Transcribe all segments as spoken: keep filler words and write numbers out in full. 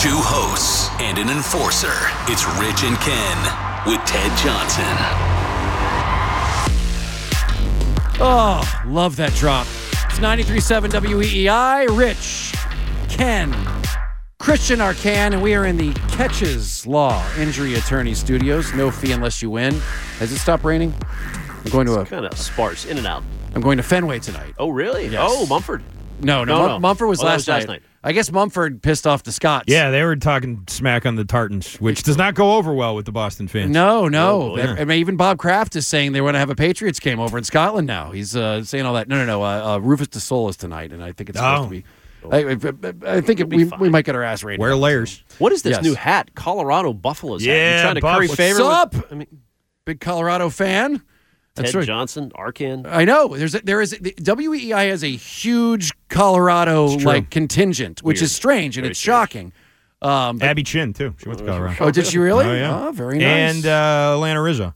Two hosts and an enforcer. It's Rich and Ken with Ted Johnson. Oh, love that drop. It's ninety-three point seven W E E I. Rich, Ken, Christian Arcan, and we are in the Catches Law Injury Attorney Studios. No fee unless you win. Has it stopped raining? I'm going to it's a kind of sparse, in and out. I'm going to Fenway tonight. Oh, really? Yes. Oh, Mumford. No, no, No, Mum- no. Mumford was, Oh, that last, was last night. night. I guess Mumford pissed off the Scots. Yeah, they were talking smack on the Tartans, which does not go over well with the Boston fans. No, no. Oh, yeah. I mean, even Bob Kraft is saying they want to have a Patriots game over in Scotland now. He's uh, saying all that. No, no, no. Uh, uh, Rufus DeSola is tonight, and I think it's supposed Oh. to be. I, I, I think it, we, we might get our ass rated. Wear layers. What is this Yes. new hat? Colorado Buffaloes hat. Yeah, You trying to Buff- curry what's favor up? with I mean, Big Colorado fan. Ted right. Johnson, Arcan. I know. There's a, there is the W E E I has a huge Colorado true. like contingent, which Weird. is strange and Very it's strange. shocking. Um, but- Abby Chin, too. She went to Colorado. oh, did she really? Oh, yeah. Oh, very nice. And uh, Atlanta Rizzo.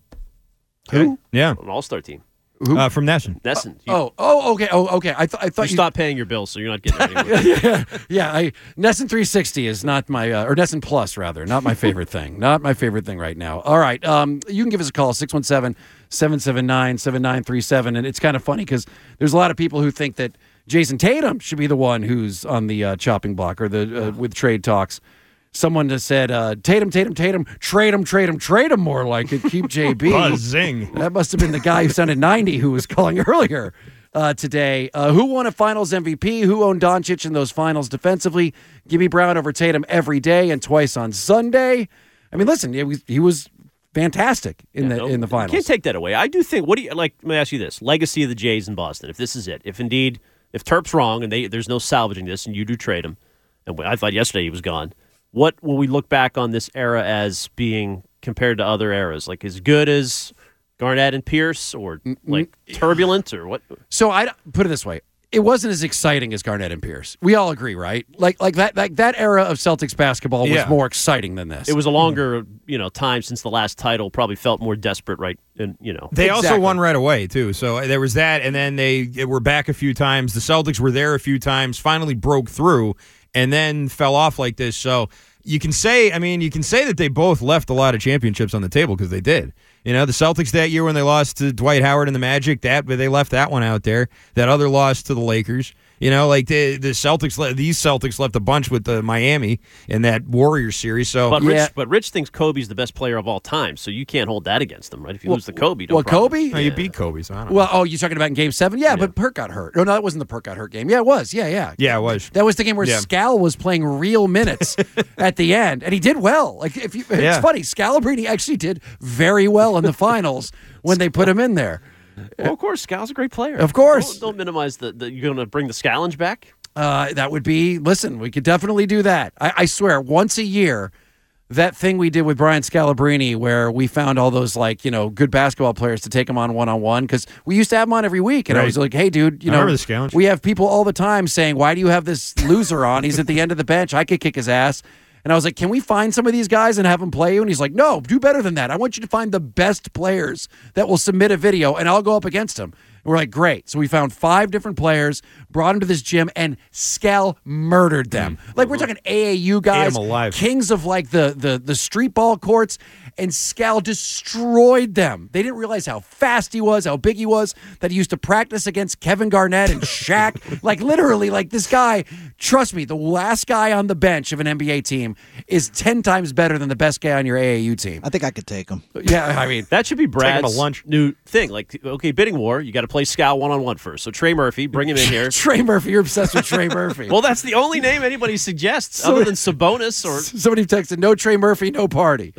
Who? Yeah, An all-star team. uh, from Nesson. Nesson. You, Oh, oh, okay. Oh, okay. I, th- I you thought you. stopped paying your bills, so you're not getting it anymore. yeah, yeah. I Nesson three sixty is not my, uh, or Nesson Plus rather, not my favorite thing. Not my favorite thing right now. All right. Um, you can give us a call six one seven, seven seven nine, seven nine three seven, and it's kind of funny because there's a lot of people who think that Jason Tatum should be the one who's on the uh, chopping block or the uh, with trade talks. Someone just said, uh, Tatum, Tatum, Tatum, trade him, trade him, trade him more like it. Keep J B. Buzzing. That must have been the guy who sounded ninety who was calling earlier uh, today. Uh, who won a finals M V P? Who owned Doncic in those finals defensively? Give me Brown over Tatum every day and twice on Sunday. I mean, listen, it was, he was fantastic in Yeah, the no, in the you finals. Can't take that away. I do think. What do you like? Let me ask you this: legacy of the Jays in Boston. If this is it, if indeed, if Terp's wrong and they there's no salvaging this, and you do trade him, and I thought yesterday he was gone. What will we look back on this era as being compared to other eras? Like as good as Garnett and Pierce, or like turbulent, or what? So I put it this way. It wasn't as exciting as Garnett and Pierce. We all agree, right? Like like that like that era of Celtics basketball was Yeah. more exciting than this. It was a longer, you know, time since the last title. Probably felt more desperate, right? And you know, They also Exactly. won right away, too. So there was that, and then they were back a few times. The Celtics were there a few times, finally broke through, and then fell off like this. So you can say, I mean, you can say that they both left a lot of championships on the table because they did. You know, the Celtics that year when they lost to Dwight Howard and the Magic, that they left that one out there. That other loss to the Lakers. You know, like the the Celtics, le- these Celtics left a bunch with the Miami in that Warriors series. So but Yeah. Rich, but Rich thinks Kobe's the best player of all time, so you can't hold that against them, right? If you lose to Kobe, no well, problem. Kobe? no, you beat Kobe, so I don't know. Well, oh, you're talking about in Game Seven? Yeah, but Perk got hurt. Oh, no, that wasn't the Perk got hurt game. Yeah, it was. Yeah, yeah. Yeah, it was. That was the game where Yeah. Scal was playing real minutes at the end, and he did well. Like if you, it's Yeah. funny, Scalabrine actually did very well in the finals when they put him in there. Well, of course, Scal's a great player. Of course. Don't, don't minimize the, the. You're going to bring the Scallenge back? Uh, that would be. Listen, we could definitely do that. I, I swear, once a year, that thing we did with Brian Scalabrine, where we found all those like you know good basketball players to take him on one on one, because we used to have him on every week, and I Right. was like, hey, dude, you I know, remember the Scallenge. we have people all the time saying, why do you have this loser on? He's at the end of the bench. I could kick his ass. And I was like, can we find some of these guys and have them play you? And he's like, no, do better than that. I want you to find the best players that will submit a video, and I'll go up against them. And we're like, great. So we found five different players, brought them to this gym, and Scal murdered them. Like, we're talking A A U guys, 'em alive. kings of like the, the, the street ball courts, and Scal destroyed them. They didn't realize how fast he was, how big he was, that he used to practice against Kevin Garnett and Shaq. Like, literally, like this guy, trust me, the last guy on the bench of an N B A team is ten times better than the best guy on your A A U team. I think I could take him. Yeah, I mean, That should be him to Brad's lunch. new thing. Like, okay, bidding war, you got to play Scal one on one first. So Trey Murphy, bring him in here. Trey Murphy, you're obsessed with Trey Murphy. Well, that's the only name anybody suggests other than Sabonis or. Somebody texted, no Trey Murphy, no party.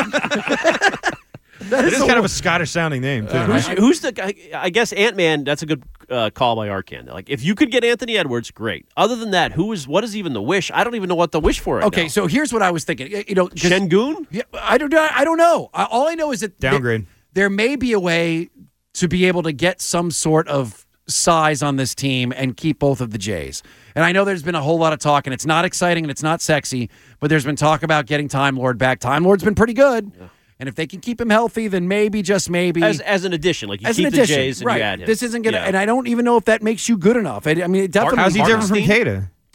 That It is is the kind of wo- a Scottish sounding name, too. Who's, who's the guy? I guess Ant Man. That's a good uh, call by Arcan. Like, if you could get Anthony Edwards, great. Other than that, who is? What is even the wish? I don't even know what the wish for right Okay, now. so here's what I was thinking. You know, 'cause- Şengün? Yeah, I don't. I don't know. I, all I know is that there- Downgrade. There, may be a way to be able to get some sort of size on this team and keep both of the Jays. And I know there's been a whole lot of talk, and it's not exciting and it's not sexy, but there's been talk about getting Time Lord back. Time Lord's been pretty good. Yeah. And if they can keep him healthy, then maybe, just maybe. As, as an addition, like you as keep an addition, the Jays and right. you add him. This isn't going to, Yeah. and I don't even know if that makes you good enough. I, I mean, it definitely. How's he different from Hartenstein? Cada?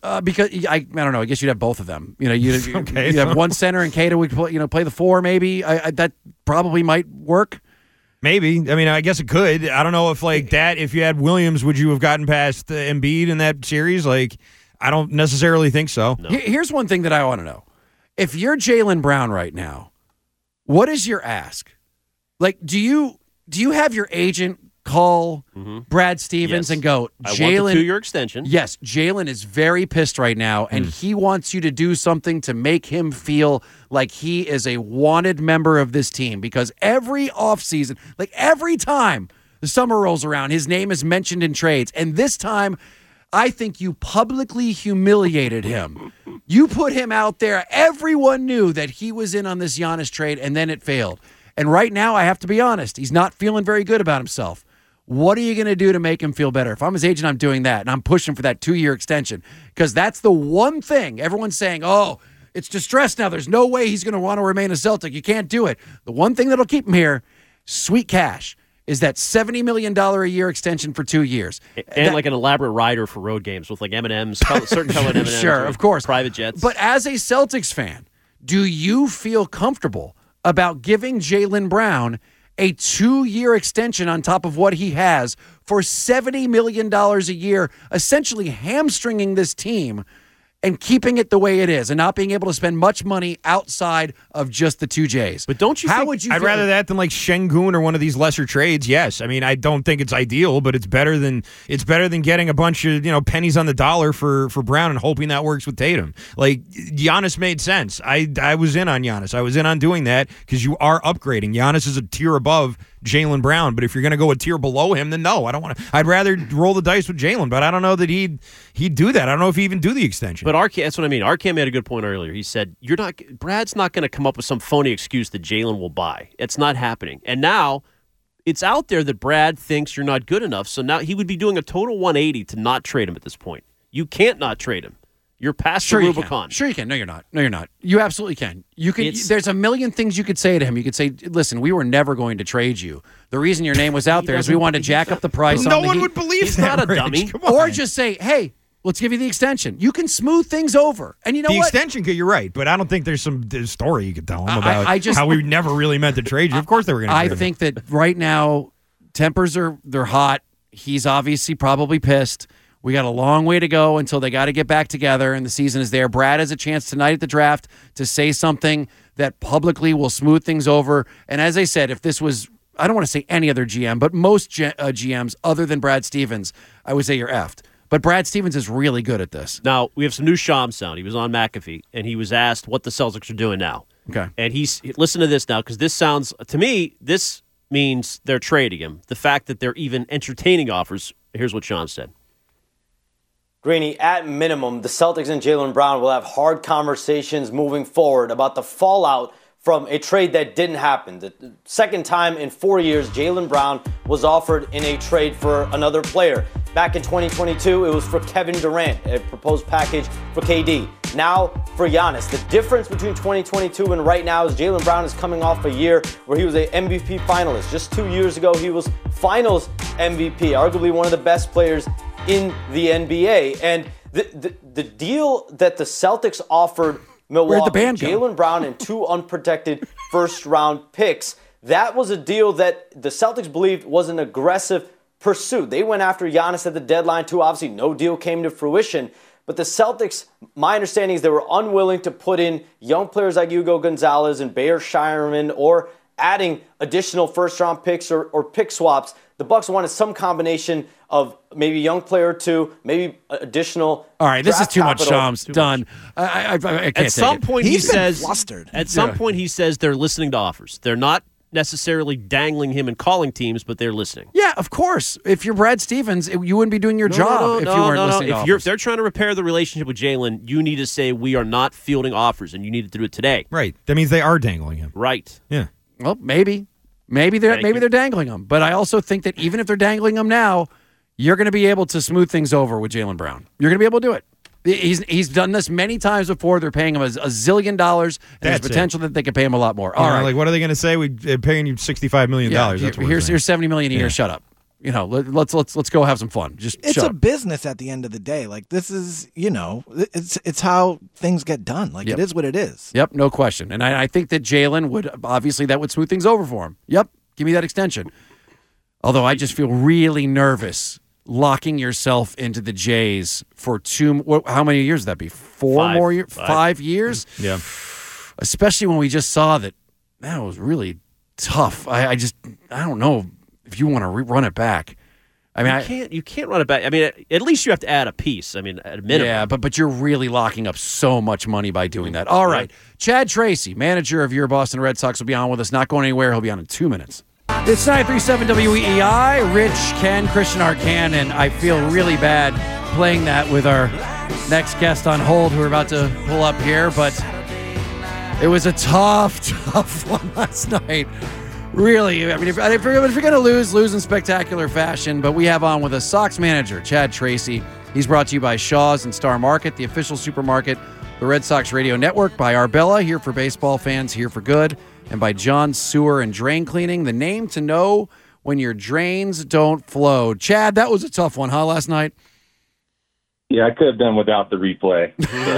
Uh, because I, I don't know. I guess you'd have both of them. You know, you'd, Okay, you'd have so- one center and Cato would play, you know play the four. Maybe I, I, that probably might work. Maybe. I mean, I guess it could. I don't know if like that. If you had Williams, would you have gotten past uh, Embiid in that series? Like, I don't necessarily think so. No. Here- Here's one thing that I want to know: if you're Jaylen Brown right now, what is your ask? Like, do you do you have your agent call Mm-hmm. Brad Stevens Yes. and go, I want Jaylen? the two-year extension. Yes, Jaylen is very pissed right now, and he wants you to do something to make him feel like he is a wanted member of this team, because every offseason, like every time the summer rolls around, his name is mentioned in trades. And this time, I think you publicly humiliated him. You put him out there. Everyone knew that he was in on this Giannis trade, and then it failed. And right now, I have to be honest, he's not feeling very good about himself. What are you going to do to make him feel better? If I'm his agent, I'm doing that, and I'm pushing for that two-year extension, because that's the one thing everyone's saying, oh, it's distressed now. There's no way he's going to want to remain a Celtic. You can't do it. The one thing that'll keep him here, sweet cash, is that seventy million dollars a year extension for two years. And That- like an elaborate rider for road games with like M and M's, certain colored M and M's. Sure, of course. Private jets. But as a Celtics fan, do you feel comfortable about giving Jaylen Brown a two-year extension on top of what he has for seventy million dollars a year, essentially hamstringing this team and keeping it the way it is and not being able to spend much money outside of just the two J's? But don't you How think- would you I'd feel- rather that than like Şengün or one of these lesser trades. Yes, I mean I don't think it's ideal, but it's better than it's better than getting a bunch of you know pennies on the dollar for for Brown and hoping that works with Tatum. Like Giannis made sense. I I was in on Giannis. I was in on doing that because you are upgrading. Giannis is a tier above Jaylen Brown, but if you're going to go a tier below him, then no, I don't want to. I'd rather roll the dice with Jaylen, but I don't know that he'd he'd do that. I don't know if he even do the extension. But Arcam, that's what I mean. Arcam made a good point earlier. He said, "You're not. Brad's not going to come up with some phony excuse that Jaylen will buy. It's not happening." And now it's out there that Brad thinks you're not good enough. So now he would be doing a total one eighty to not trade him at this point. You can't not trade him. You're past Sure the you Rubicon. can. Sure you can. No, you're not. No, you're not. You absolutely can. You could. It's- There's a million things you could say to him. You could say, "Listen, we were never going to trade you. The reason your name was out there is we wanted to jack up the price." no on the one Heat." would believe He's that. not a Rich. dummy. Come on. Or just say, "Hey, let's give you the extension." You can smooth things over, and you know the what? extension, you're right, but I don't think there's some there's story you could tell him I- about I just- how we never really meant to trade you. Of course they were going to. I think that right now tempers are they're hot. He's obviously probably pissed. We got a long way to go until they got to get back together and the season is there. Brad has a chance tonight at the draft to say something that publicly will smooth things over. And as I said, if this was, I don't want to say any other G M, but most G- uh, G Ms other than Brad Stevens, I would say you're effed. But Brad Stevens is really good at this. Now, we have some new Sham sound. He was on McAfee, and he was asked what the Celtics are doing now. Okay. And he's, listen to this now, because this sounds, to me, this means they're trading him. The fact that they're even entertaining offers, here's what Sham said. Greeny, at minimum, the Celtics and Jaylen Brown will have hard conversations moving forward about the fallout from a trade that didn't happen. The second time in four years, Jaylen Brown was offered in a trade for another player. Back in twenty twenty-two, it was for Kevin Durant, a proposed package for K D. Now for Giannis. The difference between twenty twenty-two and right now is Jaylen Brown is coming off a year where he was a M V P finalist. Just two years ago, he was Finals M V P, arguably one of the best players in the N B A. And the, the, the deal that the Celtics offered Milwaukee, band go? Jaylen Brown and two unprotected first-round picks, that was a deal that the Celtics believed was an aggressive pursuit. They went after Giannis at the deadline too. Obviously, no deal came to fruition. But the Celtics, my understanding is they were unwilling to put in young players like Hugo Gonzalez and Bayer Shireman or adding additional first-round picks or, or pick swaps. The Bucks wanted some combination of maybe a young player or two, maybe additional. All right, this is draft too much, capital. Shams. Done. I, I, I, I can't At some take it. point, He's he been says, flustered. At some Yeah. point, he says they're listening to offers. They're not necessarily dangling him and calling teams, but they're listening. Yeah, of course. If you're Brad Stevens, it- you wouldn't be doing your No, job no, no, if no, you weren't no, no. listening to If you're, offers. if they're trying to repair the relationship with Jaylen, you need to say we are not fielding offers, and you need to do it today. right. That means they are dangling him. Right. Yeah. Well, maybe, maybe they're Thank maybe you. they're dangling them. But I also think that even if they're dangling them now, you're going to be able to smooth things over with Jaylen Brown. You're going to be able to do it. He's he's done this many times before. They're paying him a, a zillion dollars, and That's there's potential that they could pay him a lot more. All All right. right, Like, what are they going to say? We're paying you sixty-five million yeah, dollars. here- That's what we're here's saying. here's seventy million a year. Yeah. Shut up. You know, let, let's let's let's go have some fun. Just it's shut a up. business at the end of the day. Like this is, you know, it's it's how things get done. Like Yep. it is what it is. Yep, no question. And I, I think that Jalen would obviously that would smooth things over for him. Yep, give me that extension. Although I just feel really nervous locking yourself into the Jays for two. What, how many years would that be? Four Five. more years? Five. Five years? Yeah. Especially when we just saw that. That was really tough. I, I just I don't know if you want to rerun it back. I mean, You I, can't you can't run it back. I mean, at least you have to add a piece. I mean, at a minimum. yeah, but but you're really locking up so much money by doing that. All right, Chad Tracy, manager of your Boston Red Sox, will be on with us. Not going anywhere. He'll be on in two minutes. It's nine three seven W E I. Rich, Ken, Christian Arcan, and I feel really bad playing that with our next guest on hold who we're about to pull up here, but it was a tough, tough one last night. Really, I mean, if, if you're, if you're going to lose, lose in spectacular fashion. But we have on with us Sox manager Chad Tracy. He's brought to you by Shaw's and Star Market, the official supermarket, the Red Sox Radio Network, by Arbella, here for baseball fans, here for good, and by John Sewer and Drain Cleaning, the name to know when your drains don't flow. Chad, that was a tough one, huh, last night? Yeah, I could have done without the replay.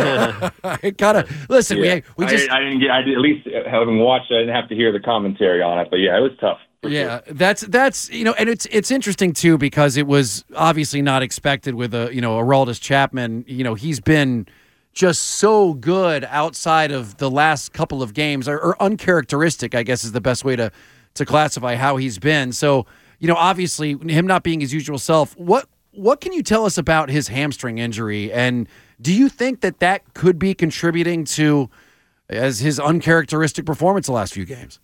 I gotta listen. Yeah. We we just I, I didn't get. I did, at least having watched, I didn't have to hear the commentary on it. But yeah, it was tough. for Yeah, sure. that's that's you know, and it's it's interesting too because it was obviously not expected with a you know Aroldis Chapman. You know, he's been just so good outside of the last couple of games, or, or uncharacteristic, I guess is the best way to to classify how he's been. So you know, obviously him not being his usual self. What what can you tell us about his hamstring injury, and do you think that that could be contributing to as his uncharacteristic performance the last few games?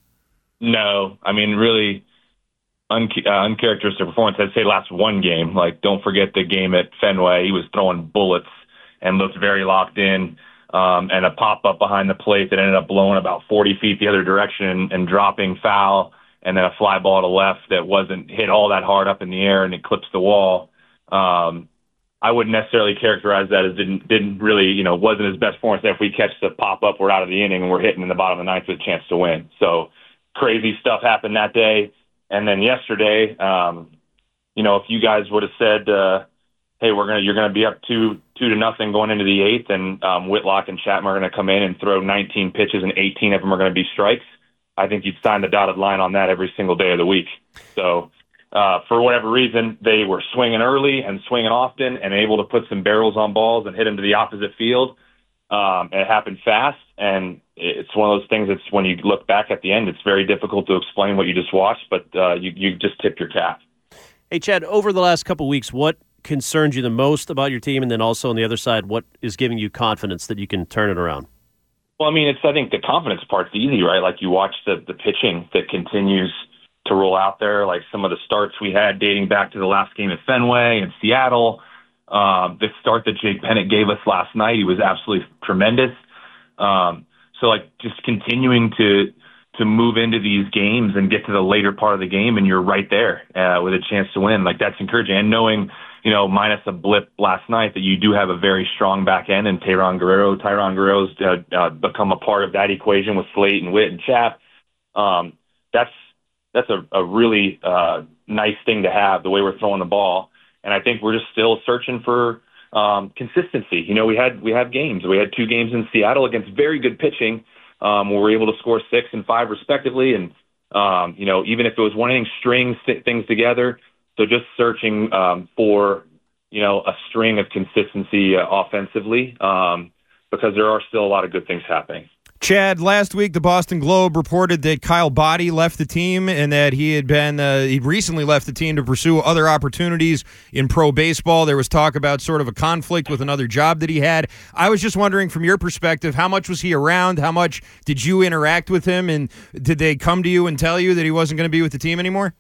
No, I mean really un- uh, uncharacteristic performance. I'd say last one game. Like, don't forget the game at Fenway. He was throwing bullets and looked very locked in. Um, and a pop up behind the plate that ended up blowing about forty feet the other direction and, and dropping foul. And then a fly ball to left that wasn't hit all that hard up in the air and it clips the wall. Um, I wouldn't necessarily characterize that as didn't didn't really, you know, wasn't his best performance. If we catch the pop up, we're out of the inning and we're hitting in the bottom of the ninth with a chance to win. So crazy stuff happened that day. And then yesterday, um, you know, if you guys would have said, uh, hey, we're gonna you're gonna be up two two to nothing going into the eighth, and um, Whitlock and Chapman are gonna come in and throw nineteen pitches and eighteen of them are gonna be strikes, I think you'd sign the dotted line on that every single day of the week. So. Uh, for whatever reason, they were swinging early and swinging often and able to put some barrels on balls and hit them to the opposite field. Um, and it happened fast, and it's one of those things that's when you look back at the end, it's very difficult to explain what you just watched, but uh, you, you just tip your cap. Hey, Chad, over the last couple of weeks, what concerns you the most about your team? And then also on the other side, what is giving you confidence that you can turn it around? Well, I mean, it's I think the confidence part's easy, right? Like you watch the, the pitching that continues to roll out there, like some of the starts we had dating back to the last game at Fenway and Seattle. Um, the start that Jake Bennett gave us last night, he was absolutely tremendous. Um, so, like, just continuing to to move into these games and get to the later part of the game, and you're right there uh, with a chance to win. Like, that's encouraging. And knowing, you know, minus a blip last night, that you do have a very strong back end, and Tyron Guerrero, Tyron Guerrero's uh, uh, become a part of that equation with Slate and Witt and Chap. Um, that's That's a, a really uh, nice thing to have, the way we're throwing the ball. And I think we're just still searching for um, consistency. You know, we had we had games. We had two games in Seattle against very good pitching um, where we were able to score six and five respectively. And, um, you know, even if it was one inning strings, th- things together. So just searching um, for, you know, a string of consistency uh, offensively um, because there are still a lot of good things happening. Chad, last week the Boston Globe reported that Kyle Boddy left the team and that he had been uh, he recently left the team to pursue other opportunities in pro baseball. There was talk about sort of a conflict with another job that he had. I was just wondering, from your perspective, how much was he around? How much did you interact with him? And did they come to you and tell you that he wasn't going to be with the team anymore?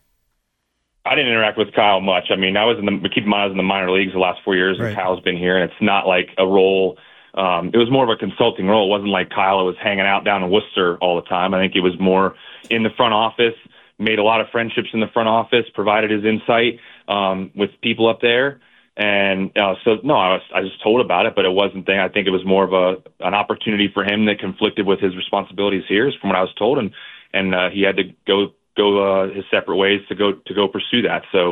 I didn't interact with Kyle much. I mean, I was in the keep in mind I was in the minor leagues the last four years, and Right. Kyle's been here, and it's not like a role. Um, it was more of a consulting role. It wasn't like Kyle was hanging out down in Worcester all the time. I think it was more in the front office, made a lot of friendships in the front office, provided his insight um, with people up there. And uh, so, no, I was I was told about it, but it wasn't thing. I think it was more of a an opportunity for him that conflicted with his responsibilities here, is from what I was told, and and uh, he had to go go uh, his separate ways to go to go pursue that. So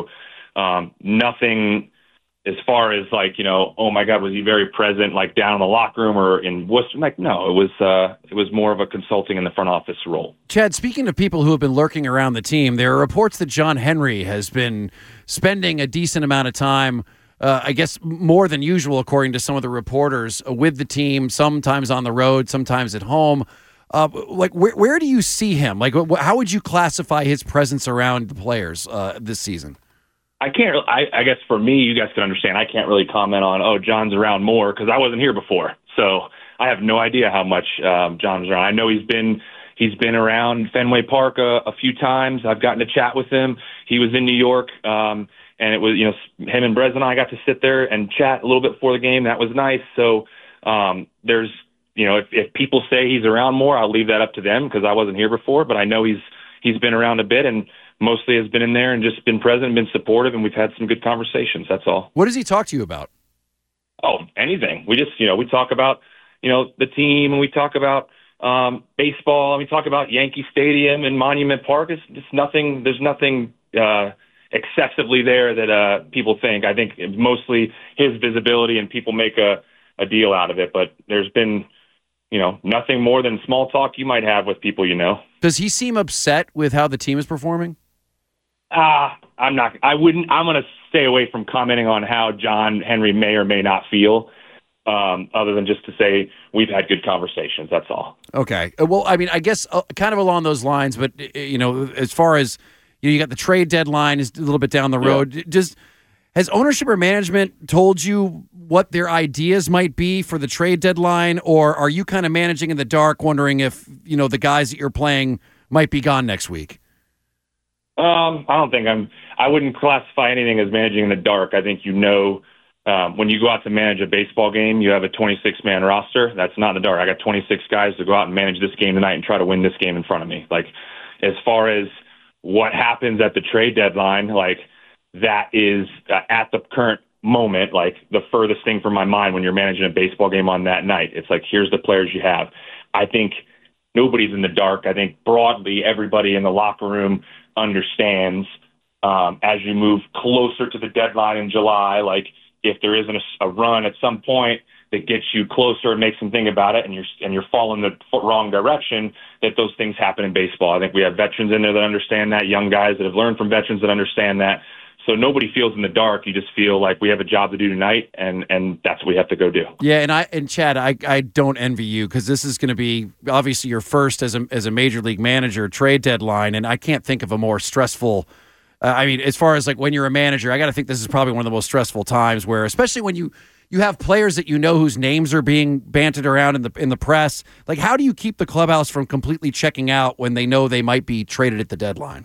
um, nothing as far as like, you know, oh my God, was he very present, like down in the locker room or in Worcester? Like, no, it was uh, it was more of a consulting in the front office role. Chad, speaking of people who have been lurking around the team, there are reports that John Henry has been spending a decent amount of time, uh, I guess more than usual, according to some of the reporters, uh, with the team, sometimes on the road, sometimes at home. Uh, like, where where do you see him? Like, wh- how would you classify his presence around the players uh, this season? I can't. I, I guess for me, you guys can understand. I can't really comment on. Oh, John's around more because I wasn't here before, so I have no idea how much um, John's around. I know he's been he's been around Fenway Park a, a few times. I've gotten to chat with him. He was in New York, um, and it was you know him and Brez and I got to sit there and chat a little bit before the game. That was nice. So um, there's you know if, if people say he's around more, I'll leave that up to them because I wasn't here before. But I know he's he's been around a bit and mostly has been in there and just been present, been supportive, and we've had some good conversations. That's all. What does he talk to you about? Oh, anything. We just, you know, we talk about, you know, the team, and we talk about um, baseball, and we talk about Yankee Stadium and Monument Park. It's just nothing. There's nothing uh, excessively there that uh, people think. I think it's mostly his visibility, and people make a, a deal out of it. But there's been, you know, nothing more than small talk you might have with people, you know. Does he seem upset with how the team is performing? Ah, uh, I'm not. I wouldn't. I'm going to stay away from commenting on how John Henry may or may not feel, um, other than just to say we've had good conversations. That's all. Okay. Well, I mean, I guess uh, kind of along those lines, but you know, as far as you know, you got the trade deadline is a little bit down the road. Yeah. Does has ownership or management told you what their ideas might be for the trade deadline, or are you kind of managing in the dark, wondering if you know the guys that you're playing might be gone next week? Um, I don't think I'm. I wouldn't classify anything as managing in the dark. I think you know um, when you go out to manage a baseball game, you have a twenty-six man roster. That's not in the dark. I got twenty-six guys to go out and manage this game tonight and try to win this game in front of me. Like, as far as what happens at the trade deadline, like that is uh, at the current moment, like the furthest thing from my mind when you're managing a baseball game on that night. It's like, here's the players you have. I think nobody's in the dark. I think broadly everybody in the locker room understands um, as you move closer to the deadline in July, like if there isn't a, a run at some point that gets you closer and makes them think about it and you're and you're following the wrong direction, that those things happen in baseball. I think we have veterans in there that understand that, young guys that have learned from veterans that understand that. So nobody feels in the dark. You just feel like we have a job to do tonight, and, and that's what we have to go do. Yeah, and I and Chad, I, I don't envy you because this is going to be obviously your first as a as a major league manager trade deadline, and I can't think of a more stressful. Uh, I mean, as far as like when you're a manager, I got to think this is probably one of the most stressful times where, especially when you you have players that you know whose names are being banted around in the in the press. Like, how do you keep the clubhouse from completely checking out when they know they might be traded at the deadline?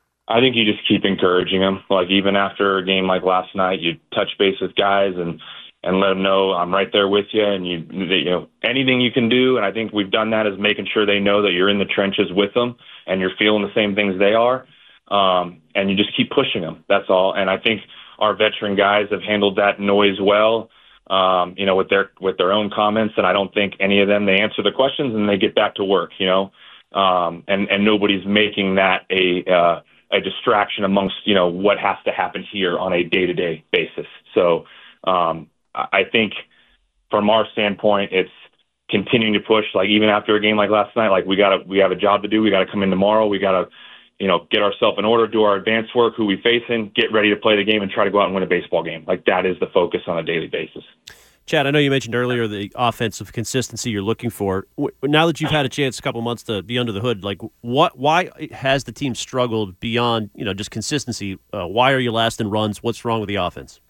I think you just keep encouraging them. Like even after a game like last night, you touch base with guys and, and let them know I'm right there with you. And you, you know, anything you can do. And I think we've done that is making sure they know that you're in the trenches with them and you're feeling the same things they are. Um, and you just keep pushing them. That's all. And I think our veteran guys have handled that noise well, um, you know, with their, with their own comments. And I don't think any of them, they answer the questions and they get back to work, you know, um, and, and nobody's making that a, uh, a distraction amongst, you know, what has to happen here on a day-to-day basis. So um, I think from our standpoint, it's continuing to push, like even after a game like last night, like we got to, we have a job to do. We got to come in tomorrow. We got to, you know, get ourselves in order, do our advanced work, who we facing, get ready to play the game and try to go out and win a baseball game. Like that is the focus on a daily basis. Chad, I know you mentioned earlier the offensive consistency you're looking for. Now that you've had a chance a couple months to be under the hood, like what? Why has the team struggled beyond you know just consistency? Uh, why are you last in runs? What's wrong with the offense?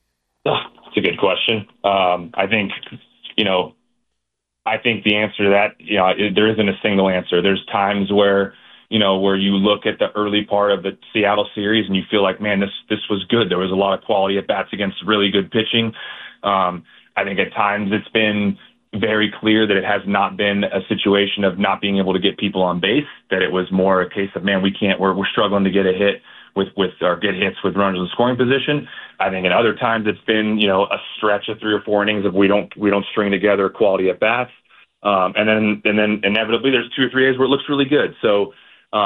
It's a good question. Um, I think you know, I think the answer to that, you know, there isn't a single answer. There's times where you know where you look at the early part of the Seattle series and you feel like, man, this this was good. There was a lot of quality at bats against really good pitching. Um, I think at times it's been very clear that it has not been a situation of not being able to get people on base, that it was more a case of, man, we can't, we're, we're struggling to get a hit with, with, or get hits with runners in scoring position. I think at other times it's been, you know, a stretch of three or four innings of we don't, we don't string together quality at bats. Um, and then, and then inevitably there's two or three days where it looks really good. So, um,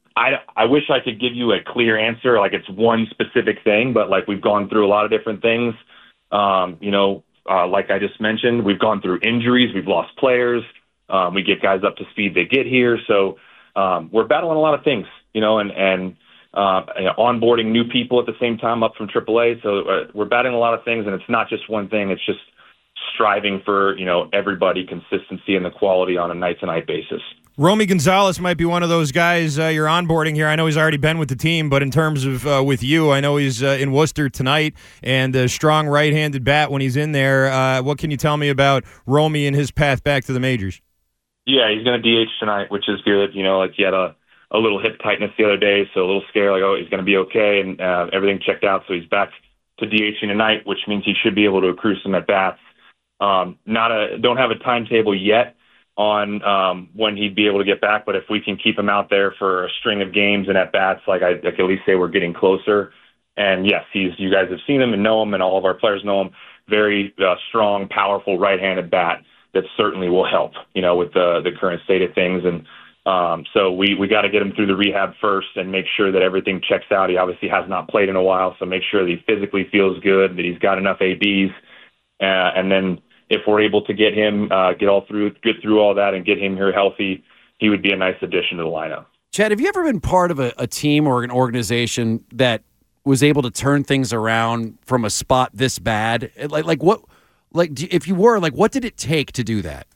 I, I wish I could give you a clear answer, like it's one specific thing, but like we've gone through a lot of different things. Um, you know, uh, like I just mentioned, we've gone through injuries, we've lost players, um, we get guys up to speed, they get here. So um, we're battling a lot of things, you know, and, and uh, you know, onboarding new people at the same time up from triple A. So uh, we're battling a lot of things, and it's not just one thing. It's just striving for, you know, everybody, consistency and the quality on a night-to-night basis. Romy Gonzalez might be one of those guys uh, you're onboarding here. I know he's already been with the team, but in terms of uh, with you, I know he's uh, in Worcester tonight and a strong right-handed bat when he's in there. Uh, what can you tell me about Romy and his path back to the majors? Yeah, he's going to D H tonight, which is good. You know, like he had a, a little hip tightness the other day, so a little scared, like, oh, he's going to be okay, and uh, everything checked out, so he's back to DHing tonight, which means he should be able to accrue some at-bats. Um, not a, don't have a timetable yet on um, when he'd be able to get back, but if we can keep him out there for a string of games and at bats, like I, I can at least say we're getting closer. And yes, he's, you guys have seen him and know him, and all of our players know him. Very uh, strong, powerful right-handed bat that certainly will help, you know, with the the current state of things. And um, so we we got to get him through the rehab first and make sure that everything checks out. He obviously has not played in a while, so make sure that he physically feels good, that he's got enough A Bs, uh, and then if we're able to get him, uh, get all through, get through all that and get him here healthy, he would be a nice addition to the lineup. Chad, have you ever been part of a, a team or an organization that was able to turn things around from a spot this bad? Like, like what, like, do, if you were, like, what did it take to do that?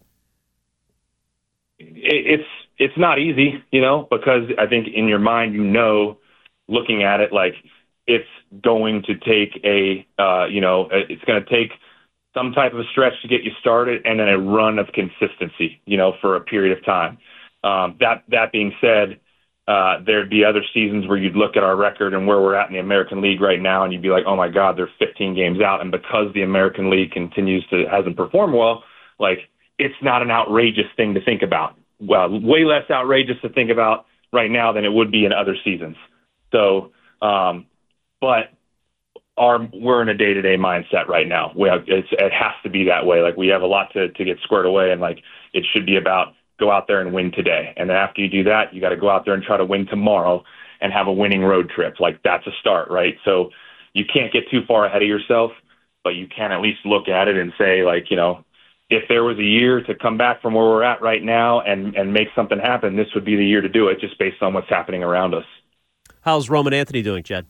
It, it's, it's not easy, you know, because I think in your mind, you know, looking at it, like it's going to take a, uh, you know, it's going to take some type of a stretch to get you started, and then a run of consistency, you know, for a period of time. Um, that that being said, uh, there'd be other seasons where you'd look at our record and where we're at in the American League right now, and you'd be like, oh my God, they're fifteen games out. And because the American League continues to hasn't performed well, like it's not an outrageous thing to think about. Well, way less outrageous to think about right now than it would be in other seasons. So, um, but. Our, we're in a day-to-day mindset right now. We have, it's, it has to be that way. Like we have a lot to, to get squared away, and like it should be about go out there and win today. And then after you do that, you got to go out there and try to win tomorrow and have a winning road trip. Like that's a start, right? So you can't get too far ahead of yourself, but you can at least look at it and say, like, you know, if there was a year to come back from where we're at right now and, and make something happen, this would be the year to do it, just based on what's happening around us. How's Roman Anthony doing, Chad?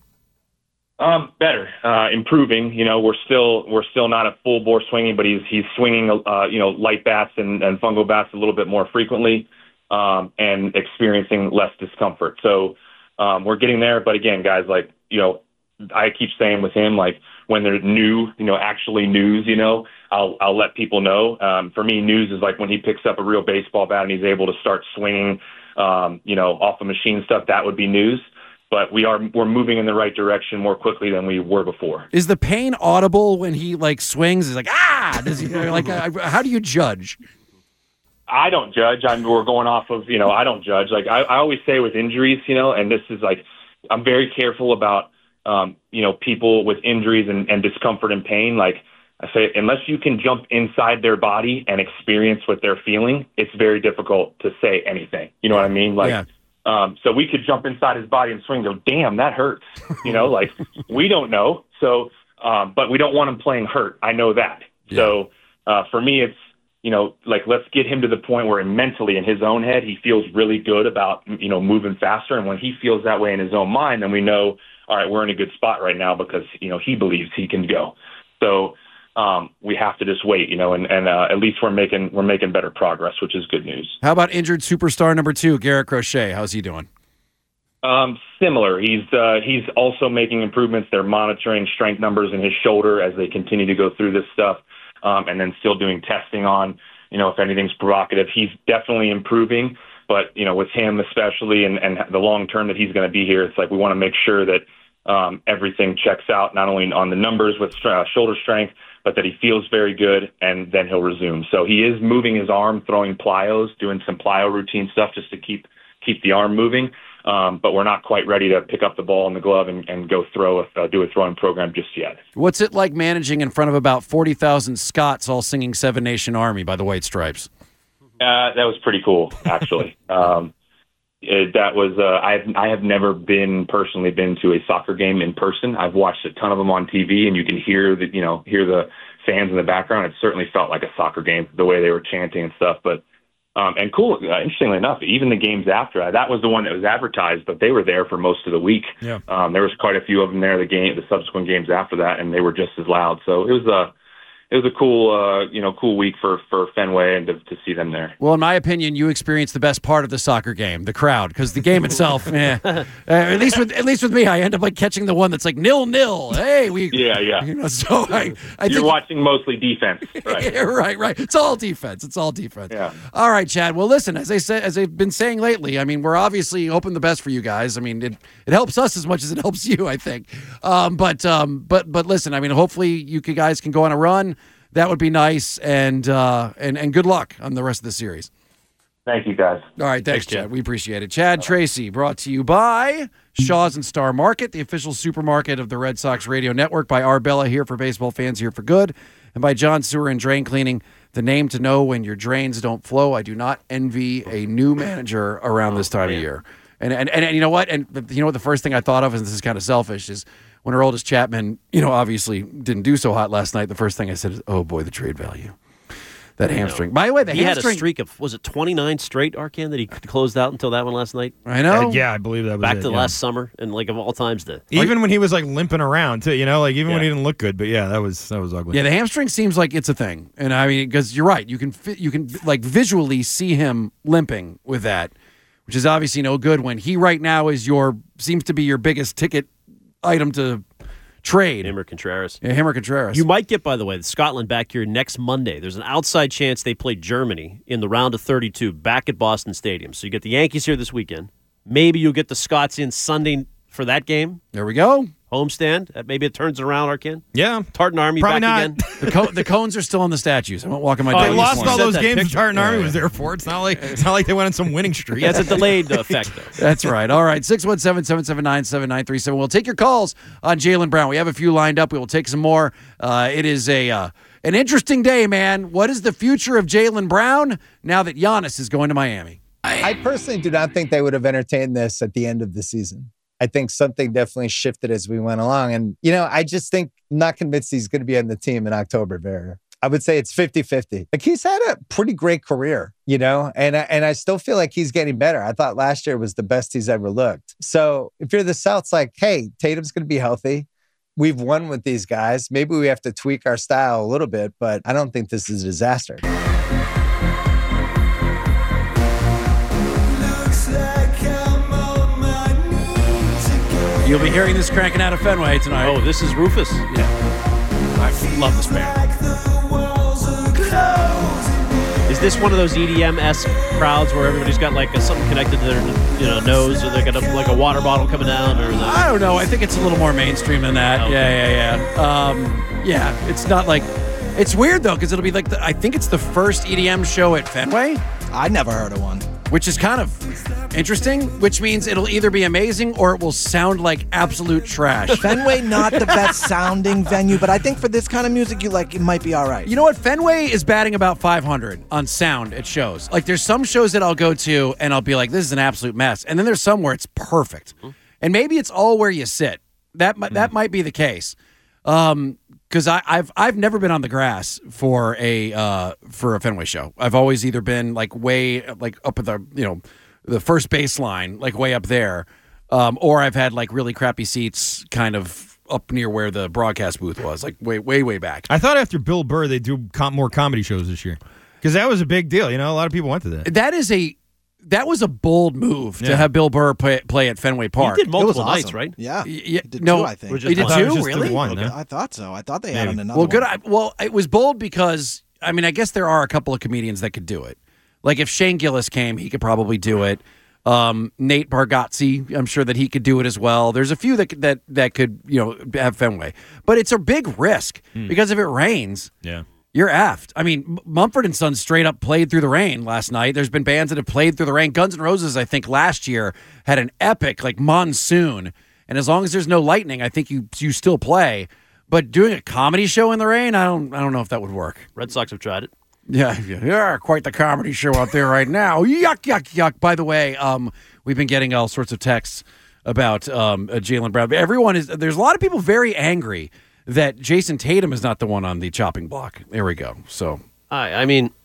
Um, better, uh, improving. You know, we're still we're still not at full bore swinging, but he's he's swinging, uh, you know, light bats and, and fungo bats a little bit more frequently, um, and experiencing less discomfort. So um, we're getting there. But again, guys, like you know, I keep saying with him, like when there's new, you know, actually news, you know, I'll I'll let people know. Um, for me, news is like when he picks up a real baseball bat and he's able to start swinging, um, you know, off the machine stuff. That would be news. But we are we're moving in the right direction more quickly than we were before. Is the pain audible when he like swings? Is like ah? Does he like? Uh, how do you judge? I don't judge. I'm we're going off of you know I don't judge. Like I, I always say with injuries, you know, and this is like I'm very careful about um, you know people with injuries and, and discomfort and pain. Like I say, unless you can jump inside their body and experience what they're feeling, it's very difficult to say anything. You know what I mean? Like. Yeah. Um, so we could jump inside his body and swing and go, damn, that hurts. You know, like we don't know. So, um, but we don't want him playing hurt. I know that. Yeah. So uh, for me, it's, you know, like let's get him to the point where mentally in his own head, he feels really good about, you know, moving faster. And when he feels that way in his own mind, then we know, all right, we're in a good spot right now because, you know, he believes he can go. So um, we have to just wait, you know, and, and uh, at least we're making we're making better progress, which is good news. How about injured superstar number two, Garrett Crochet? How's he doing? Um, similar. He's uh, he's also making improvements. They're monitoring strength numbers in his shoulder as they continue to go through this stuff, um, and then still doing testing on, you know, if anything's provocative. He's definitely improving, but, you know, with him especially and, and the long term that he's going to be here, it's like we want to make sure that um, everything checks out, not only on the numbers with uh, shoulder strength, but that he feels very good, and then he'll resume. So he is moving his arm, throwing plyos, doing some plyo routine stuff just to keep keep the arm moving. Um, but we're not quite ready to pick up the ball in the glove and, and go throw a, uh, do a throwing program just yet. What's it like managing in front of about forty thousand Scots all singing Seven Nation Army by the White Stripes? Uh, that was pretty cool, actually. um, it, that was uh, I have I have never been personally been to a soccer game in person. I've watched a ton of them on T V, and you can hear the you know hear the fans in the background. It certainly felt like a soccer game, the way they were chanting and stuff. But um, and cool, uh, interestingly enough, even the games after that was the one that was advertised, but they were there for most of the week. Yeah. Um, there was quite a few of them there. The game, the subsequent games after that, and they were just as loud. So it was a It was a cool, uh, you know, cool week for, for Fenway and to, to see them there. Well, in my opinion, you experienced the best part of the soccer game, the crowd, because the game itself, eh, uh, at least with at least with me, I end up like catching the one that's like nil nil. Hey, we, yeah, yeah. You know, so I, I You're think, watching mostly defense, right? yeah, right, right. It's all defense. It's all defense. Yeah. All right, Chad. Well, listen, as I said, as I've been saying lately, I mean, we're obviously hoping the best for you guys. I mean, it it helps us as much as it helps you, I think. Um, but um, but but listen, I mean, hopefully you guys can go on a run. That would be nice, and uh, and and good luck on the rest of the series. Thank you, guys. All right, thanks, thanks Chad. Chad. We appreciate it. Chad Tracy, brought to you by Shaw's and Star Market, the official supermarket of the Red Sox radio network, by Arbella, here for baseball fans, here for good, and by John Sewer and Drain Cleaning, the name to know when your drains don't flow. I do not envy a new manager around this time oh, of year. And, and and and you know what? And you know what? The first thing I thought of, and this is kind of selfish, is when Aroldis Chapman, you know, obviously didn't do so hot last night. The first thing I said is, "Oh boy, the trade value, that I hamstring." Know. By the way, the he hamstring had a streak of was it twenty-nine straight, Arcan, that he closed out until that one last night. I know. Uh, yeah, I believe that was back it, to yeah. last summer, and like of all times, the even when he was like limping around too, you know, like even yeah. when he didn't look good. But yeah, that was that was ugly. Yeah, the hamstring seems like it's a thing, and I mean, because you're right, you can fi- you can like visually see him limping with that, which is obviously no good when he right now is your seems to be your biggest ticket item to trade. Him or Contreras. Yeah, him or Contreras. You might get, by the way, Scotland back here next Monday. There's an outside chance they play Germany in the round of thirty-two back at Boston Stadium. So you get the Yankees here this weekend. Maybe you'll get the Scots in Sunday for that game. There we go. Homestand. Maybe it turns it around, Arkin. Yeah. Tartan Army Probably back not. again. The, co- the cones are still on the statues. I won't walk in my Oh, dog They this lost morning. all those Sent that games. The picture. Tartan Army Yeah, was there for. It's not like it's not like they went on some winning streak. He has a delayed effect, though. That's right. All right. six one seven, seven seven nine, seven nine three seven. We'll take your calls on Jaylen Brown. We have a few lined up. We will take some more. Uh, it is a uh, an interesting day, man. What is the future of Jaylen Brown now that Giannis is going to Miami? I personally do not think they would have entertained this at the end of the season. I think something definitely shifted as we went along. And, you know, I just think I'm not convinced he's going to be on the team in October, Vera. I would say it's fifty-fifty. Like, he's had a pretty great career, you know, and, and I still feel like he's getting better. I thought last year was the best he's ever looked. So if you're the Celtics, like, hey, Tatum's going to be healthy. We've won with these guys. Maybe we have to tweak our style a little bit, but I don't think this is a disaster. You'll be hearing this cranking out of Fenway tonight. Oh, this is Rufus. Yeah. I love this band. Is this one of those E D M-esque crowds where everybody's got like a, something connected to their you know nose, or they got a, like a water bottle coming down, or the... I don't know. I think it's a little more mainstream than that. Okay. Yeah, yeah, yeah. Um, yeah, it's not like it's weird though because it'll be like the, I think it's the first E D M show at Fenway, I never heard of one. which is kind of interesting. Which means it'll either be amazing or it will sound like absolute trash. Fenway, not the best sounding venue, but I think for this kind of music, you like, it might be all right. You know what? Fenway is batting about five hundred on sound at shows. Like, there's some shows that I'll go to and I'll be like, this is an absolute mess. And then there's some where it's perfect. Mm-hmm. And maybe it's all where you sit. That mm-hmm. that might be the case. Um, because I've I've never been on the grass for a uh, for a Fenway show. I've always either been like way like up at the you know the first baseline, like way up there, um, or I've had like really crappy seats, kind of up near where the broadcast booth was, like way way way back. I thought after Bill Burr they do com- more comedy shows this year because that was a big deal. You know, a lot of people went to that. That is a that was a bold move Yeah. to have Bill Burr play, play at Fenway Park. He did multiple It was awesome. nights, right? Yeah. Y- yeah, He did no, two, I think. Or just He did one? I thought it two, was just really? the one, Okay. no? I thought so. I thought they had Maybe. another Well, one. good. I, well, it was bold because I mean, I guess there are a couple of comedians that could do it. Like if Shane Gillis came, he could probably do it. Um, Nate Bargatze, I'm sure that he could do it as well. There's a few that that that could you know have Fenway, but it's a big risk because if it rains, Yeah. you're effed. I mean, M- Mumford and Sons straight up played through the rain last night. There's been bands that have played through the rain. Guns N' Roses, I think, last year had an epic like monsoon, and as long as there's no lightning, I think you you still play. But doing a comedy show in the rain, I don't I don't know if that would work. Red Sox have tried it. Yeah, yeah, quite the comedy show out there right now. Yuck, yuck, yuck. By the way, um, we've been getting all sorts of texts about um, uh, Jaylen Brown. Everyone is, there's a lot of people very angry that Jason Tatum is not the one on the chopping block. There we go. So, I, I mean,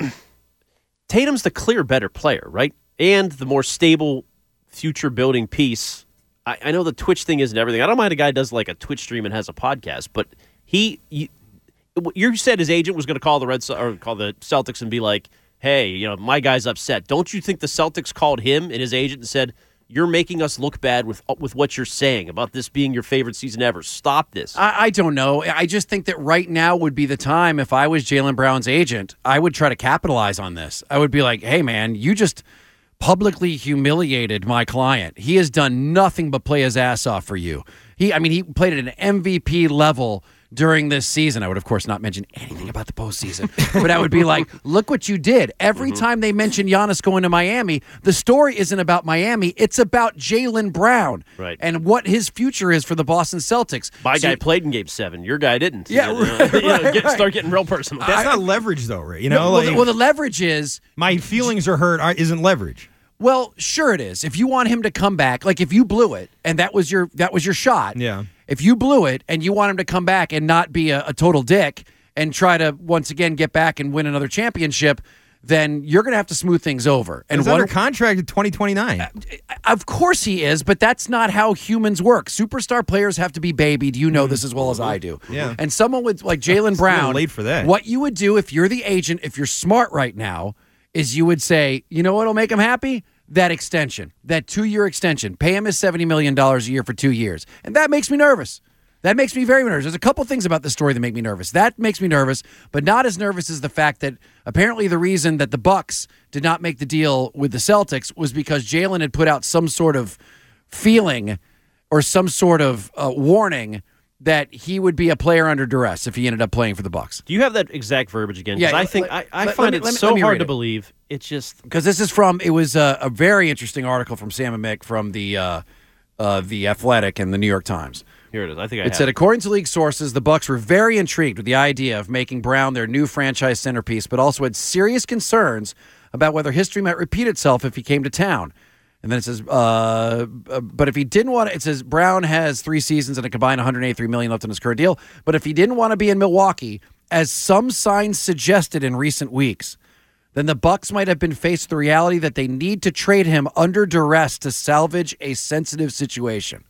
Tatum's the clear better player, right? And the more stable future building piece. I, I know the Twitch thing isn't everything. I don't mind a guy who does like a Twitch stream and has a podcast, but he, you, you said his agent was going to call the Red Sox or call the Celtics and be like, "Hey, you know, my guy's upset." Don't you think the Celtics called him and his agent and said, "You're making us look bad with with what you're saying about this being your favorite season ever. Stop this." I, I don't know. I just think that right now would be the time. If I was Jaylen Brown's agent, I would try to capitalize on this. I would be like, "Hey, man, you just publicly humiliated my client. He has done nothing but play his ass off for you. He, I mean, he played at an M V P level during this season." I would, of course, not mention anything about the postseason, but I would be like, "Look what you did." Every mm-hmm. time they mention Giannis going to Miami, the story isn't about Miami. It's about Jaylen Brown right. and what his future is for the Boston Celtics. My so, guy played in Game Seven. Your guy didn't. Yeah, you know, right, you know, right, get, right. Start getting real personal. That's I, not leverage, though, right? You know, no, like, well, the, well, the leverage is my feelings are hurt. Are, isn't leverage? Well, sure it is. If you want him to come back, like if you blew it and that was your that was your shot. Yeah. If you blew it and you want him to come back and not be a, a total dick and try to once again get back and win another championship, then you're going to have to smooth things over. And He's one, under contract at twenty twenty-nine. Of course he is, but that's not how humans work. Superstar players have to be babied. You know this as well as I do. Yeah. And someone with like Jaylen Brown, late for that. What you would do if you're the agent, if you're smart right now, is you would say, you know what'll make him happy? That extension, that two-year extension. Pay him his seventy million dollars a year for two years. And that makes me nervous. That makes me very nervous. There's a couple things about this story that make me nervous. That makes me nervous, but not as nervous as the fact that apparently the reason that the Bucks did not make the deal with the Celtics was because Jaylen had put out some sort of feeling or some sort of uh, warning that he would be a player under duress if he ended up playing for the Bucks. Do you have that exact verbiage again? Because Yeah, I think let, I, I let, find let me, it me, so hard to it. believe. It's just because this is from it was a, a very interesting article from Sam and Mick from the uh, uh, the Athletic and the New York Times. Here it is. I think I it have said, it. according to league sources, the Bucks were very intrigued with the idea of making Brown their new franchise centerpiece, but also had serious concerns about whether history might repeat itself if he came to town. And then it says, uh, but if he didn't want to, it says Brown has three seasons and a combined one hundred eighty-three million dollars left in his current deal. But if he didn't want to be in Milwaukee, as some signs suggested in recent weeks, then the Bucks might have been faced with the reality that they need to trade him under duress to salvage a sensitive situation.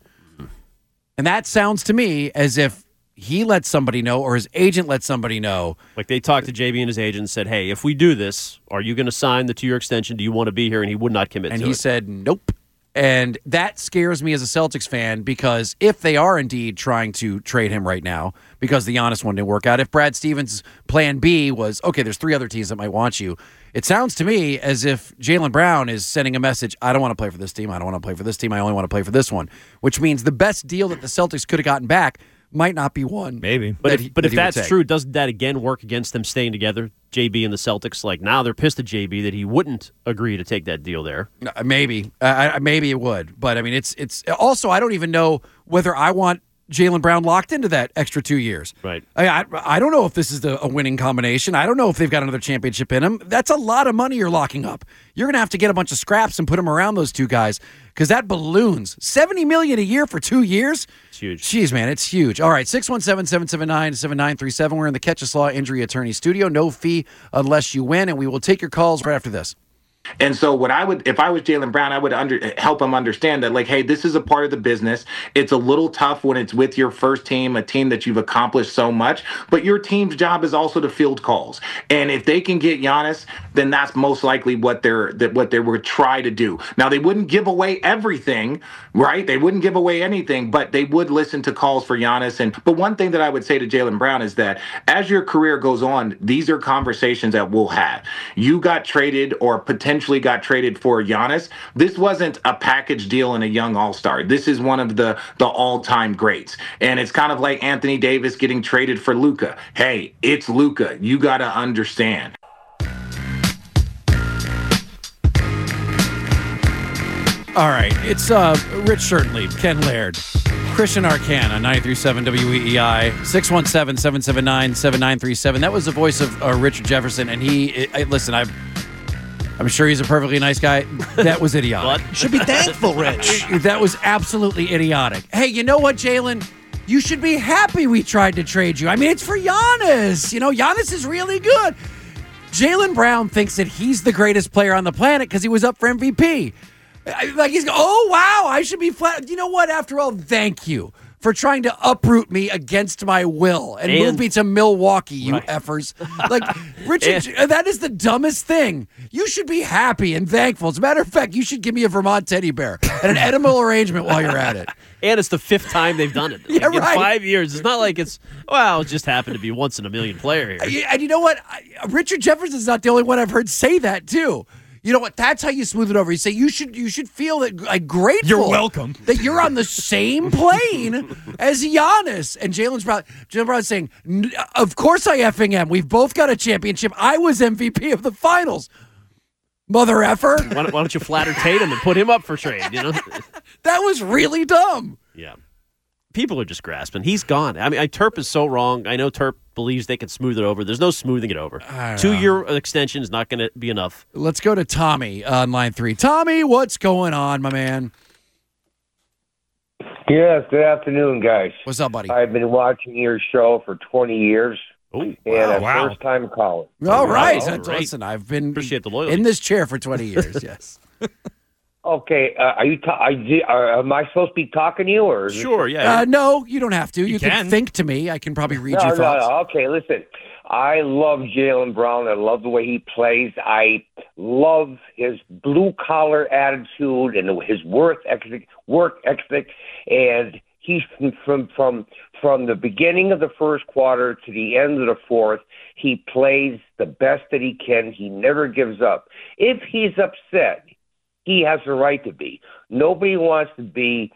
And that sounds to me as if he let somebody know or his agent let somebody know. Like they talked to J B and his agent and said, "Hey, if we do this, are you going to sign the two-year extension? Do you want to be here?" And he would not commit and to he it. said, nope. And that scares me as a Celtics fan because if they are indeed trying to trade him right now because the Giannis one didn't work out, if Brad Stevens' plan B was, okay, there's three other teams that might want you, it sounds to me as if Jaylen Brown is sending a message, I don't want to play for this team, I don't want to play for this team, I only want to play for this one, which means the best deal that the Celtics could have gotten back might not be one. Maybe. But if, he, but that if he would that's take. true, doesn't that again work against them staying together, J B and the Celtics? Like now they're pissed at J B that he wouldn't agree to take that deal there. Uh, Maybe. Uh, I- maybe it would. But, I mean, it's it's also, I don't even know whether I want Jaylen Brown locked into that extra two years. Right. I, I, I don't know if this is the, a winning combination. I don't know if they've got another championship in them. That's a lot of money you're locking up. You're going to have to get a bunch of scraps and put them around those two guys because that balloons. seventy million dollars a year for two years? It's huge. Jeez, man, it's huge. All right, six one seven, seven seven nine, seven nine three seven. We're in the Catchus Law Injury Attorney Studio. No fee unless you win, and we will take your calls right after this. And so what I would, if I was Jaylen Brown, I would under, help him understand that, like, hey, this is a part of the business. It's a little tough when it's with your first team, a team that you've accomplished so much, but your team's job is also to field calls. And if they can get Giannis, then that's most likely what they're, that what they would try to do. Now, they wouldn't give away everything, right? They wouldn't give away anything, but they would listen to calls for Giannis. And, but one thing that I would say to Jaylen Brown is that as your career goes on, these are conversations that we'll have. You got traded or potentially got traded for Giannis. This wasn't a package deal and a young all-star. This is one of the, the all-time greats. And it's kind of like Anthony Davis getting traded for Luka. Hey, it's Luka. You got to understand. All right, it's uh, Rich Shirtley, Ken Laird. Christian Arcan on ninety-three point seven W E E I, six one seven, seven seven nine, seven nine three seven. That was the voice of uh, Richard Jefferson, and he, I, listen, I've, I'm sure he's a perfectly nice guy. That was idiotic. What? Should be thankful, Rich. That was absolutely idiotic. Hey, you know what, Jalen? You should be happy we tried to trade you. I mean, it's for Giannis. You know, Giannis is really good. Jaylen Brown thinks that he's the greatest player on the planet because he was up for M V P. Like he's, oh, wow, I should be flat. You know what? After all, thank you for trying to uproot me against my will and, And- move me to Milwaukee, you Right. effers. Like, Richard, that is the dumbest thing. You should be happy and thankful. As a matter of fact, you should give me a Vermont teddy bear and an edible arrangement while you're at it. And it's the fifth time they've done it. Like, Yeah, in right. five years. It's not like it's, well, it just happened to be once in a million player here. And you know what? I- Richard Jefferson's not the only one I've heard say that, too. You know what? That's how you smooth it over. You say you should you should feel that like grateful. You're welcome. That you're on the same plane as Giannis and Jalen Brown. Jalen Brown saying, "N- "Of course I effing am. We've both got a championship. I was M V P of the finals, mother effer." Why don't, why don't you flatter Tatum and put him up for trade, you know? That was really dumb. Yeah. People are just grasping. He's gone. I mean, I, Terp is so wrong. I know Terp believes they can smooth it over. There's no smoothing it over. Two-year extension is not going to be enough. Let's go to Tommy on line three. Tommy, what's going on, my man? Yes, good afternoon, guys. What's up, buddy? I've been watching your show for twenty years, Oh, and wow, a wow. first-time caller. All right. All That's- right. Listen, I've been Appreciate the loyalty. in this chair for twenty years, yes. Okay, uh, are you? Ta- I, uh, am I supposed to be talking to you, or is it- Sure, yeah. Uh, no, you don't have to. You, can. can. think to me. I can probably read No, your no, thoughts. no. Okay, listen. I love Jaylen Brown. I love the way he plays. I love his blue collar attitude and his work ethic. Work ethic, and he's from from from the beginning of the first quarter to the end of the fourth. He plays the best that he can. He never gives up. If he's upset, he has the right to be. Nobody wants to be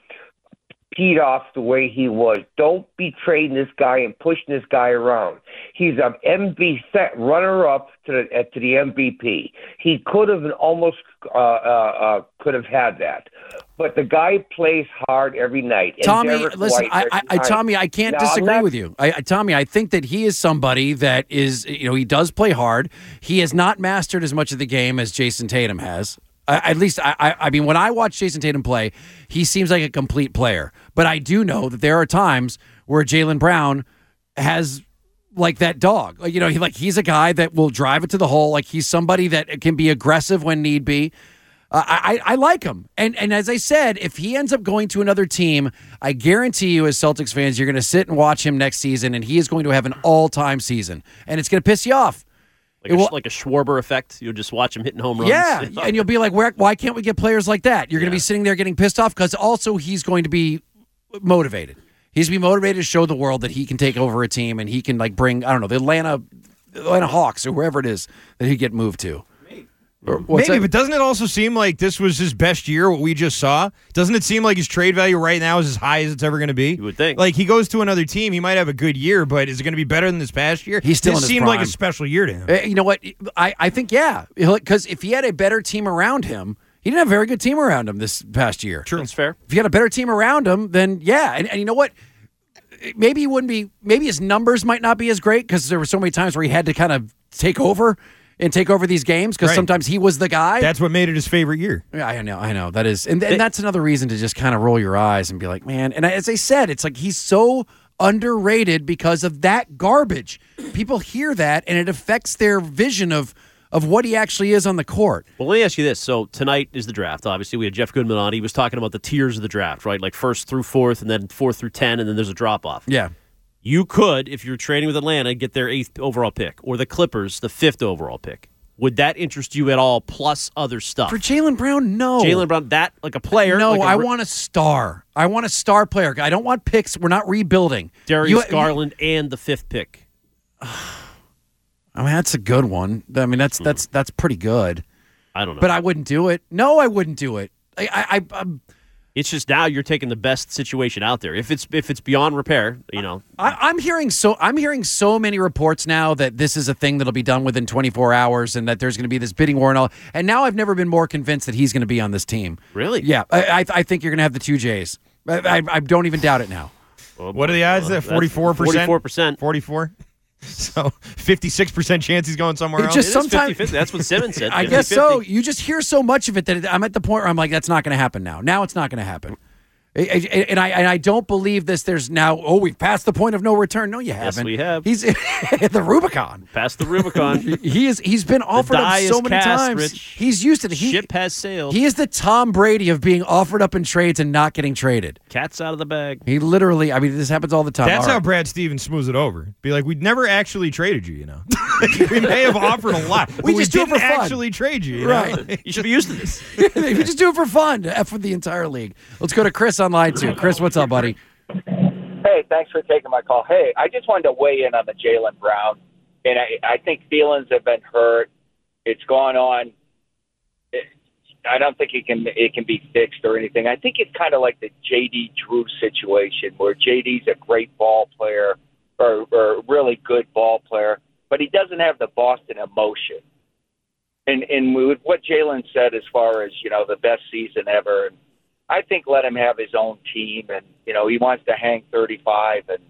peed off the way he was. Don't be trading this guy and pushing this guy around. He's an M V P runner-up to the uh, to the M V P. He could have almost uh, uh, uh, could have had that, but the guy plays hard every night. And Tommy, Derek listen, White I, I, every I, time. Tommy, I can't Now, I'm disagree not- with you. I, I, Tommy, I think that he is somebody that is, you know, he does play hard. He has not mastered as much of the game as Jason Tatum has. Uh, at least, I, I, I mean, when I watch Jason Tatum play, he seems like a complete player. But I do know that there are times where Jaylen Brown has like that dog. Like, you know, he like he's a guy that will drive it to the hole. Like he's somebody that can be aggressive when need be. Uh, I, I like him. And and as I said, if he ends up going to another team, I guarantee you as Celtics fans, you're going to sit and watch him next season, and he is going to have an all-time season. And it's going to piss you off. Like It a, will- like a Schwarber effect. You'll just watch him hitting home runs. Yeah, and you'll be like, Where, why can't we get players like that? You're going to be sitting there getting pissed off because also he's going to be motivated. He's going to be motivated to show the world that he can take over a team and he can like bring, I don't know, the Atlanta, Atlanta Hawks or wherever it is that he get moved to. Or- what's Maybe, that? but doesn't it also seem like this was his best year, what we just saw? Doesn't it seem like his trade value right now is as high as it's ever going to be? You would think. Like, he goes to another team, he might have a good year, but is it going to be better than this past year? He's still this in his seemed like a prime. special year to him. Uh, You know what? I, I think, yeah. Because if he had a better team around him, he didn't have a very good team around him this past year. True. That's fair. If you had a better team around him, then yeah. And, and you know what? Maybe he wouldn't be, maybe his numbers might not be as great because there were so many times where he had to kind of take over and take over these games because Right. sometimes he was the guy. That's what made it his favorite year. Yeah, I know, I know. That is, and, and that's another reason to just kind of roll your eyes and be like, man. And as I said, it's like he's so underrated because of that garbage. People hear that, and it affects their vision of of what he actually is on the court. Well, let me ask you this. So tonight is the draft. Obviously, we had Jeff Goodman on. He was talking about the tiers of the draft, right? Like first through fourth, and then fourth through ten, and then there's a drop off. Yeah. You could, if you're trading with Atlanta, get their eighth overall pick, or the Clippers, the fifth overall pick. Would that interest you at all, plus other stuff? For Jaylen Brown, no. Jaylen Brown, that, like a player? No, like a I re- want a star. I want a star player. I don't want picks. We're not rebuilding. Darius You- Garland and the fifth pick. I mean, that's a good one. I mean, that's that's that's pretty good. I don't know. But I wouldn't do it. No, I wouldn't do it. I, I, I I'm, It's just now you're taking the best situation out there. If it's if it's beyond repair, you know. I, I'm hearing so I'm hearing so many reports now that this is a thing that'll be done within twenty-four hours, and that there's going to be this bidding war and all. And now I've never been more convinced that he's going to be on this team. Really? Yeah, I I, I think you're going to have the two J's. I, I, I don't even doubt it now. Well, What are the odds? well, That forty-four percent. Forty-four percent. Forty-four. So fifty-six percent chance he's going somewhere It else. just It is sometimes fifty fifty. That's what Simmons said. I guess so. You just hear so much of it that I'm at the point where I'm like, that's not going to happen now. Now it's not going to happen. And I and I don't believe this. There's now, oh, we've passed the point of no return. No, you Yes, haven't. we have. He's at the Rubicon. Past the Rubicon. He is. He's been offered up die so is many cast, times. Rich. He's used to it. He, Ship has sailed. He is the Tom Brady of being offered up in trades and not getting traded. Cat's out of the bag. He literally. I mean, this happens all the time. That's All how right. Brad Stevens smooths it over. Be like, we'd never actually traded you, you know. We may have offered a lot. but We just do it didn't for fun. actually trade you, you Right. know? You should be used to this. We just do it for fun. F with the entire league. Let's go to Chris on line two. Chris, what's up, buddy? Hey, thanks for taking my call. Hey, I just wanted to weigh in on the Jaylen Brown, and I, I think feelings have been hurt. It's gone on. It, I don't think it can it can be fixed or anything. I think it's kind of like the J D Drew situation, where J D's a great ball player or, or a really good ball player, but he doesn't have the Boston emotion. And and with what Jaylen said, as far as you know, the best season ever. And I think let him have his own team, and you know he wants to hang thirty-five, and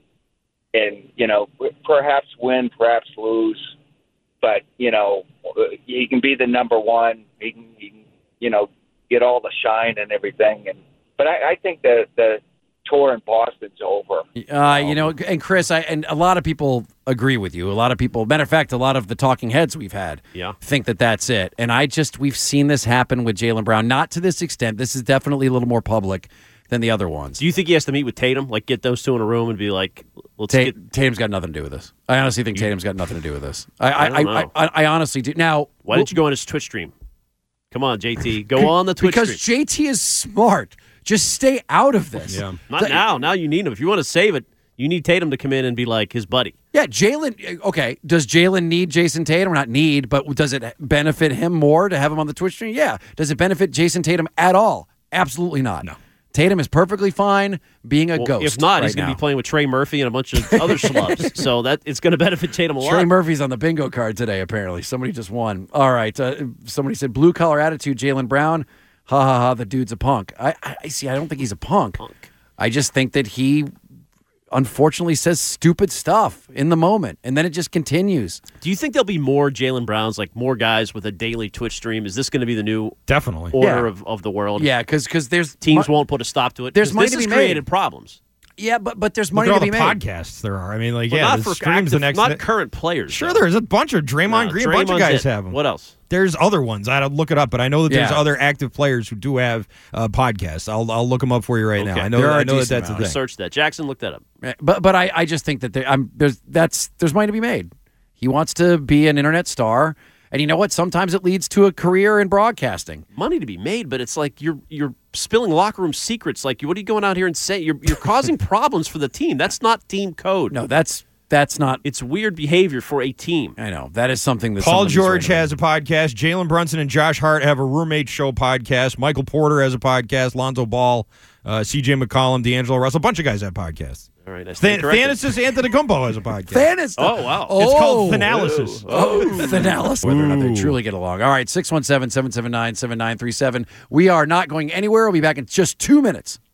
and you know perhaps win, perhaps lose, but you know he can be the number one. He can, he can you know get all the shine and everything. And but I, I think the the tour in Boston's over. Uh, you know, and Chris, I and a lot of people agree with you. A lot of people, matter of fact, a lot of the talking heads we've had Yeah. think that that's it. And I just, we've seen this happen with Jaylen Brown, not to this extent. This is definitely a little more public than the other ones. Do you think he has to meet with Tatum? Like, get those two in a room and be like, let's Ta- get. Tatum's got nothing to do with this. I honestly think Tatum's got nothing to do with this. I, I, I don't I, know. I, I honestly do. Now, Why didn't you go on his Twitch stream? Come on, J T. Go on the Twitch because stream. J T is smart. Just stay out of this. Yeah. Not now. Now you need him. If you want to save it, you need Tatum to come in and be like his buddy. Yeah, Jalen. Okay, does Jalen need Jason Tatum? Not need, but does it benefit him more to have him on the Twitch stream? Yeah. Does it benefit Jason Tatum at all? Absolutely not. No. Tatum is perfectly fine being a Well, ghost. if not, right he's going to now. be playing with Trey Murphy and a bunch of other schlubs. So that it's going to benefit Tatum a lot. Trey Murphy's on the bingo card today, apparently. Somebody just won. All right. Uh, somebody said blue collar attitude, Jaylen Brown. Ha ha ha, the dude's a punk. I, I, I see. I don't think he's a punk. Punk. I just think that he unfortunately says stupid stuff in the moment, and then it just continues. Do you think there'll be more Jaylen Browns, like more guys with a daily Twitch stream? Is this going to be the new Definitely. order Yeah. of, of the world? Yeah, because there's Teams mo- won't put a stop to it. There's 'Cause money this to has be made. created problems. Yeah, but but there's Look money at all to be the made. podcasts there are. I mean, like, Well, yeah, not the for streams active, the next not day. current players. Sure, though. there's a bunch of Draymond No, Green. A bunch of Draymond's guys it. have them. What else? There's other ones. I don't look it up, but I know that there's Yeah. other active players who do have uh, podcasts. I'll I'll look them up for you right now. Okay. I know There are I a know that decent that's a amount. thing. Research that. Jackson, look that up. But but I, I just think that there, I'm there's that's there's money to be made. He wants to be an internet star, and you know what? Sometimes it leads to a career in broadcasting. Money to be made, but it's like you're you're spilling locker room secrets. Like, what are you going out here and saying? You're you're causing problems for the team. That's not team code. No, that's that's not. It's weird behavior for a team. I know that is something that Paul somebody's George right has a podcast. Jalen Brunson and Josh Hart have a roommate show podcast. Michael Porter has a podcast. Lonzo Ball, uh, C J McCollum, D'Angelo Russell. A bunch of guys have podcasts. All right, I Th- stand corrected. Thanasis Antetokounmpo has a podcast. Thanos. Oh wow. It's Oh. called Thanalysis. Oh, Thanalis. Whether or not they truly get along. All right, six one seven, seven seven nine, seven nine three seven. We are not going anywhere. We'll be back in just two minutes.